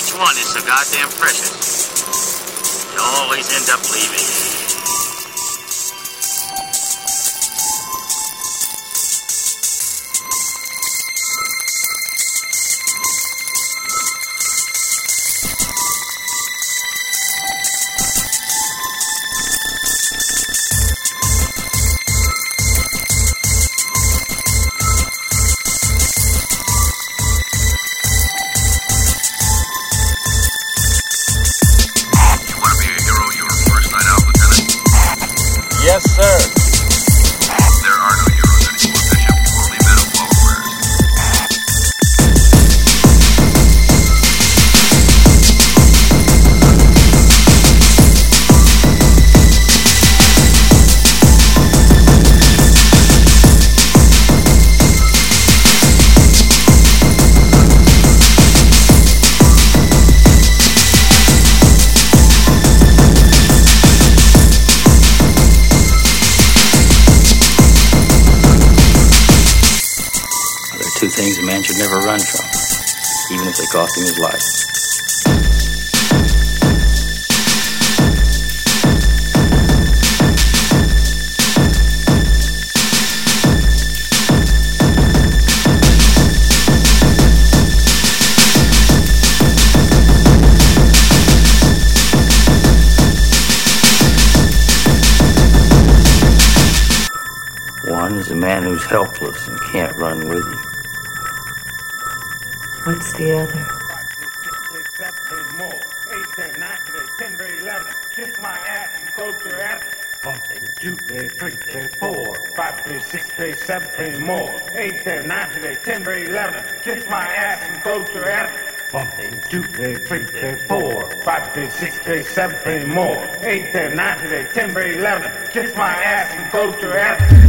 Which one is so goddamn precious? You always end up leaving. Yes, sir. There are no heroes anymore, Bishop. Only men of followers. Two things a man should never run from, even if they cost him his life. One is a man who's helpless and can't run with you. What's the other? kiss my ass and go to ass. 1 day, 2 day, 3 day, 4, 5 day, 6 day, 7 day, more. 8 day, 9 day, 10 day, 11. Kiss my ass and go to ass. 1 day, 2 day, 3 day, 4, 5 day, 6 day, 7 day, more. 8 day, 9 day, 10 day, 11. Kiss my ass and go to ass.